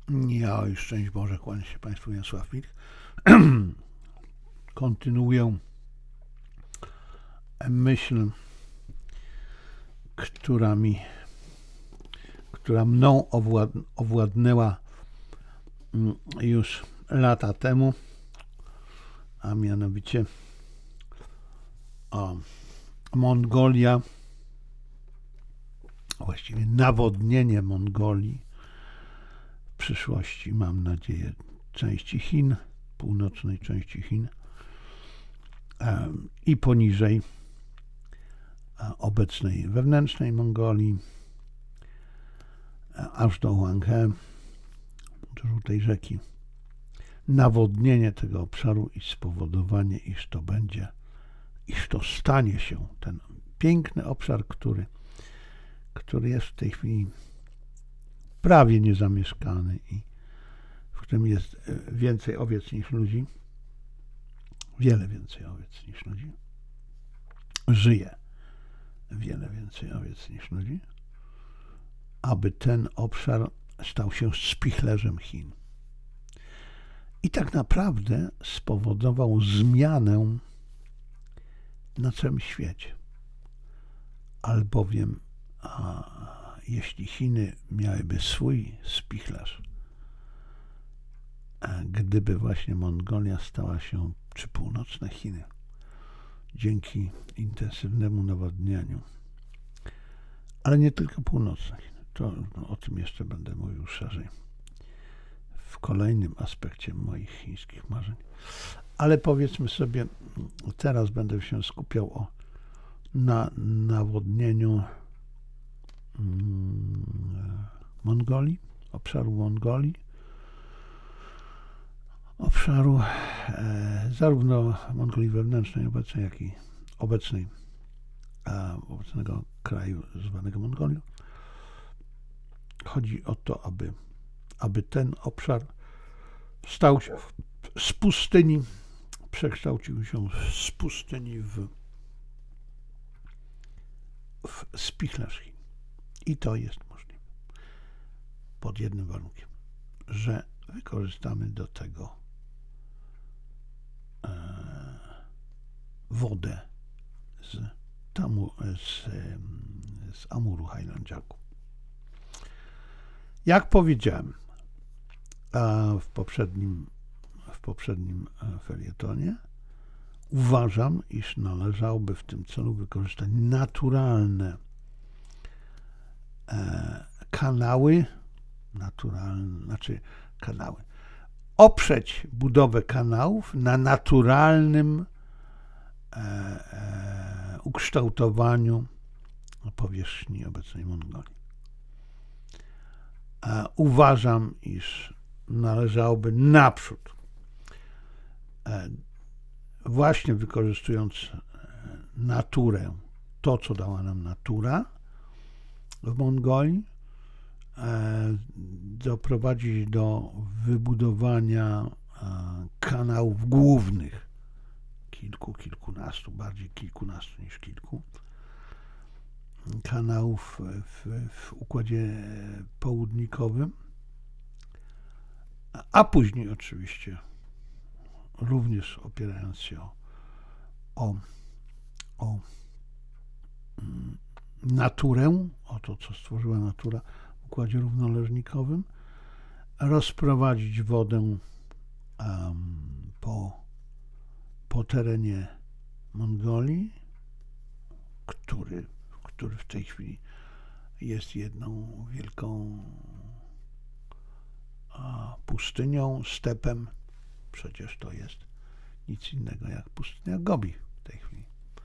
Ja, szczęść Boże, kłaniam się Państwu, Jarosław Wilk. Kontynuuję myśl, która mną owładnęła już lata temu, a mianowicie Mongolia, właściwie nawodnienie Mongolii, w przyszłości, mam nadzieję, części Chin, północnej części Chin i poniżej obecnej wewnętrznej Mongolii, aż do Huanghe, do Żółtej Rzeki. Nawodnienie tego obszaru i spowodowanie, iż to stanie się ten piękny obszar, który jest w tej chwili prawie niezamieszkany i w którym jest więcej owiec niż ludzi, wiele więcej owiec niż ludzi, żyje wiele więcej owiec niż ludzi, aby ten obszar stał się spichlerzem Chin. I tak naprawdę spowodował zmianę na całym świecie. Albowiem jeśli Chiny miałyby swój spichlerz, gdyby właśnie Mongolia stała się, czy północne Chiny, dzięki intensywnemu nawodnieniu, ale nie tylko północne Chiny, to o tym jeszcze będę mówił szerzej w kolejnym aspekcie moich chińskich marzeń. Ale powiedzmy sobie, teraz będę się skupiał na nawodnieniu Mongolii, obszaru Mongolii, obszaru zarówno Mongolii wewnętrznej obecnej, jak i obecnego kraju zwanego Mongolią. Chodzi o to, aby ten obszar stał się z pustyni, przekształcił się z pustyni w spichlerz Chin. I to jest możliwe. Pod jednym warunkiem, że wykorzystamy do tego wodę z Amuru Highlandziaku. Jak powiedziałem w poprzednim felietonie, uważam, iż należałoby w tym celu wykorzystać naturalne kanały, oprzeć budowę kanałów na naturalnym ukształtowaniu powierzchni obecnej Mongolii. Uważam, iż należałoby naprzód, właśnie wykorzystując naturę, to co dała nam natura w Mongolii, doprowadzić do wybudowania kanałów głównych, kilkunastu, bardziej kilkunastu niż kilku, kanałów w układzie południkowym, a później oczywiście również opierając się o naturę, o to, co stworzyła natura w układzie równoleżnikowym, rozprowadzić wodę po terenie Mongolii, który w tej chwili jest jedną wielką pustynią, stepem. Przecież to jest nic innego jak pustynia Gobi w tej chwili.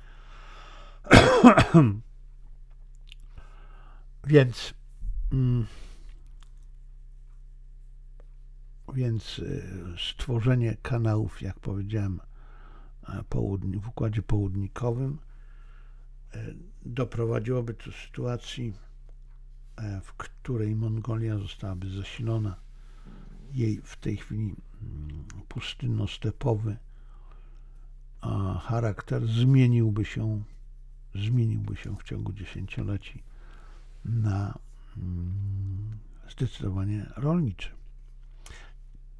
Więc stworzenie kanałów, jak powiedziałem, w układzie południkowym doprowadziłoby do sytuacji, w której Mongolia zostałaby zasilona. Jej w tej chwili pustynno-stepowy charakter zmieniłby się w ciągu dziesięcioleci na zdecydowanie rolniczy.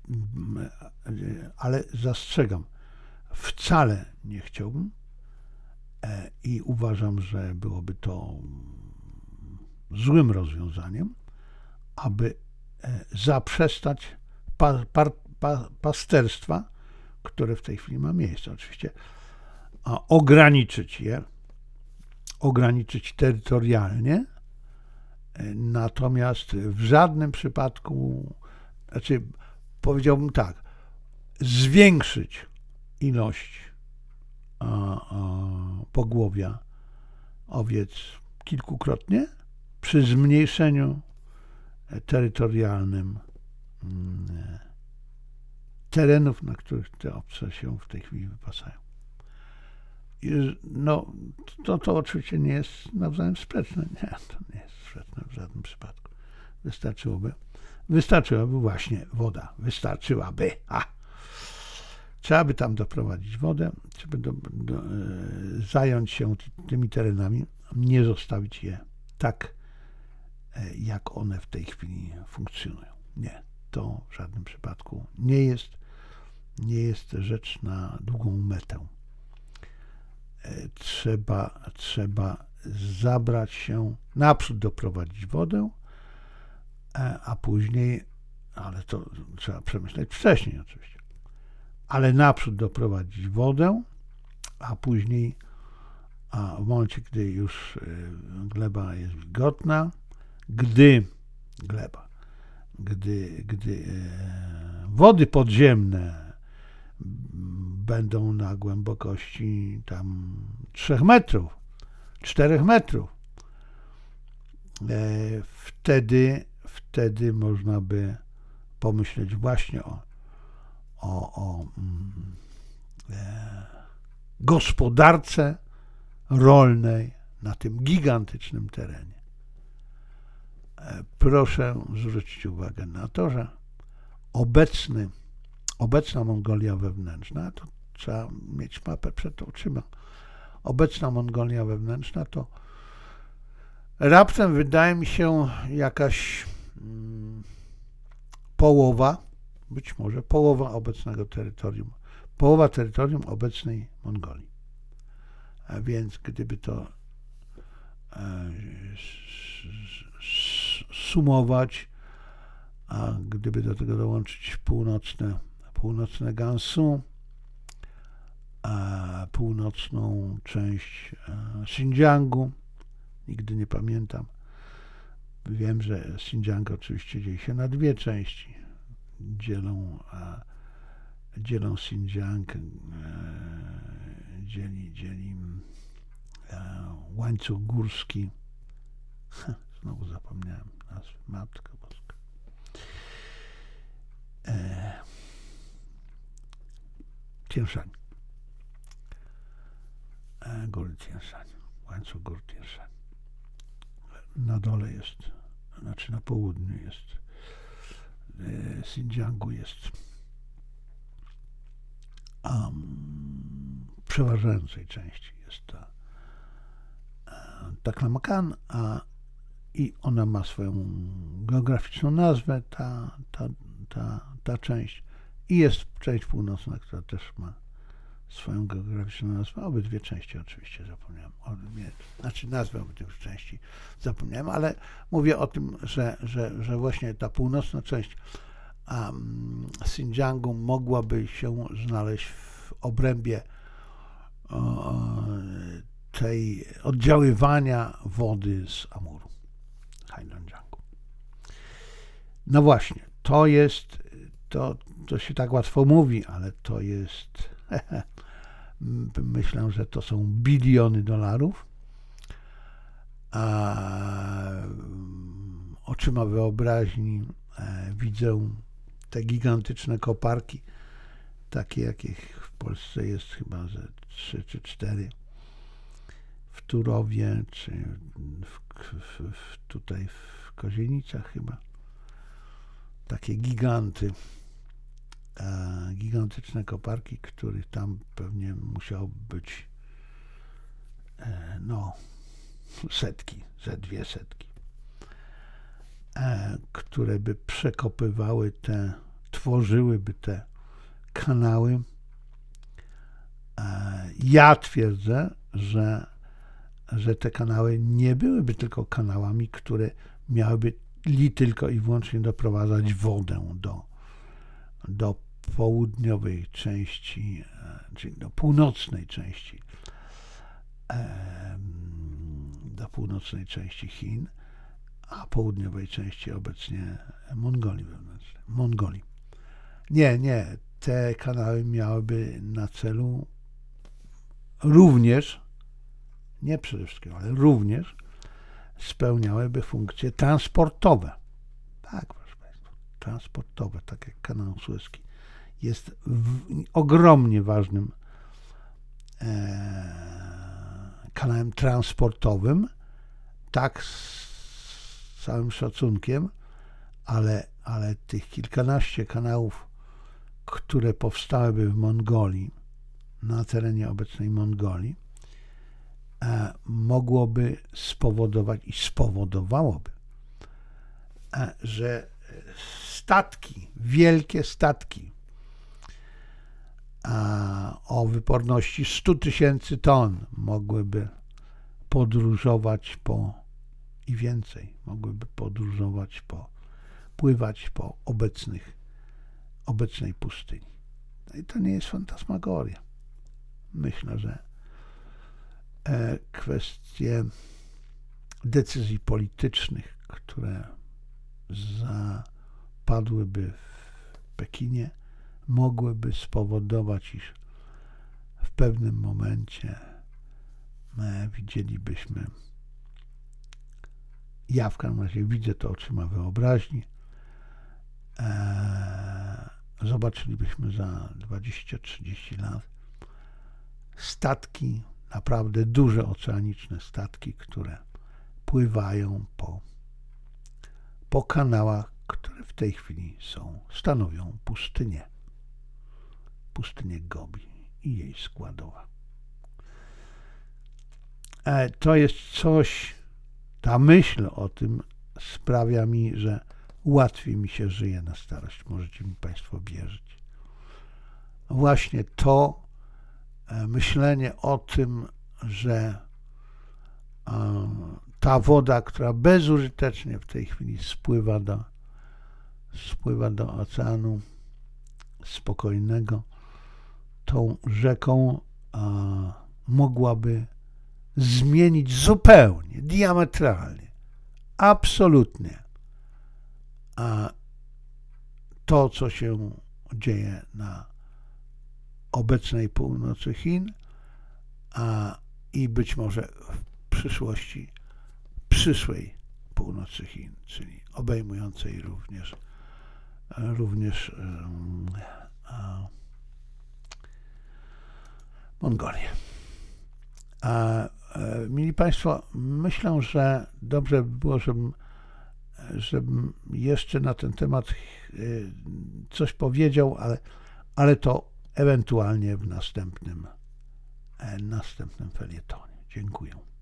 ale zastrzegam, wcale nie chciałbym i uważam, że byłoby to złym rozwiązaniem, aby zaprzestać pasterstwa, które w tej chwili ma miejsce. Oczywiście ograniczyć terytorialnie, natomiast w żadnym przypadku, powiedziałbym tak, zwiększyć ilość pogłowia owiec kilkukrotnie przy zmniejszeniu terytorialnym terenów, na których te owce się w tej chwili wypasają. No, to oczywiście nie jest nawzajem sprzeczne. Nie, to nie jest sprzeczne w żadnym przypadku. Wystarczyłaby właśnie woda. Trzeba by tam doprowadzić wodę, trzeba zająć się tymi terenami, nie zostawić je tak, jak one w tej chwili funkcjonują. Nie, to w żadnym przypadku nie jest rzecz na długą metę. Trzeba zabrać się, naprzód doprowadzić wodę, a później, ale to trzeba przemyśleć wcześniej oczywiście, ale naprzód doprowadzić wodę, a później, w momencie, gdy już gleba jest wilgotna, gdy wody podziemne będą na głębokości tam 3 metrów, 4 metrów, wtedy można by pomyśleć właśnie o gospodarce rolnej na tym gigantycznym terenie. Proszę zwrócić uwagę na to, że obecna Mongolia wewnętrzna, to trzeba mieć mapę przed oczyma, obecna Mongolia wewnętrzna to raptem wydaje mi się jakaś być może połowa obecnego terytorium, połowa terytorium obecnej Mongolii. A więc gdyby to sumować, a gdyby do tego dołączyć północne Gansu, a północną część Xinjiangu, nigdy nie pamiętam. Wiem, że Xinjiang oczywiście dzieli się na 2 części. Dzielą Xinjiang, dzieli łańcuch górski. Znowu zapomniałem nazwy. Matko Boska. Tien Shan. Góry Tien Shan. Łańcuch gór Tien Shan. Na dole jest, znaczy na południu jest Xinjiangu jest w przeważającej części jest ta Taklamakan, i ona ma swoją geograficzną nazwę, ta część, i jest część północna, która też ma swoją geograficzną nazwę. Obydwie części oczywiście zapomniałem. Nazwę obydwu części zapomniałem, ale mówię o tym, że właśnie ta północna część Xinjiangu mogłaby się znaleźć w obrębie tej oddziaływania wody z Amuru, Heilongjiangu. No właśnie, to się tak łatwo mówi, ale to jest myślę, że to są biliony dolarów, a oczyma wyobraźni widzę te gigantyczne koparki, takie jakich w Polsce jest chyba ze 3 czy 4, w Turowie, czy tutaj w Kozienicach chyba. Takie gigantyczne koparki, których tam pewnie musiało być setki, ze 200, które by przekopywały te tworzyłyby te kanały. Ja twierdzę, że te kanały nie byłyby tylko kanałami, które miałyby tylko i wyłącznie doprowadzać wodę do południowej części, czyli do północnej części, Chin, a południowej części obecnie Mongolii wewnętrznej. Nie, te kanały miałyby na celu również, nie przede wszystkim, ale również spełniałyby funkcje transportowe. Tak, proszę Państwa, transportowe, tak jak kanał Suezki jest ogromnie ważnym kanałem transportowym, tak z całym szacunkiem, ale tych kilkanaście kanałów, które powstałyby w Mongolii, na terenie obecnej Mongolii, mogłoby spowodować i spowodowałoby, że statki, wielkie statki o wyporności 100 000 ton mogłyby podróżować i więcej, mogłyby podróżować pływać po obecnej pustyni. No i to nie jest fantasmagoria. Myślę, że kwestie decyzji politycznych, które zapadłyby w Pekinie, mogłyby spowodować, iż w pewnym momencie widzielibyśmy, ja w każdym razie widzę to oczyma wyobraźni, zobaczylibyśmy za 20-30 lat statki, naprawdę duże oceaniczne statki, które pływają po kanałach, które w tej chwili stanowią pustynię Gobi i jej składowa. To jest coś, ta myśl o tym sprawia mi, że łatwiej mi się żyje na starość. Możecie mi Państwo wierzyć. Właśnie to myślenie o tym, że ta woda, która bezużytecznie w tej chwili spływa do oceanu spokojnego, tą rzeką mogłaby zmienić zupełnie, diametralnie, absolutnie to, co się dzieje na obecnej północy Chin, i być może w przyszłej północy Chin, czyli obejmującej również Mongolię. Mili Państwo, myślę, że dobrze by było, żebym jeszcze na ten temat coś powiedział, ale to ewentualnie w następnym felietonie. Dziękuję.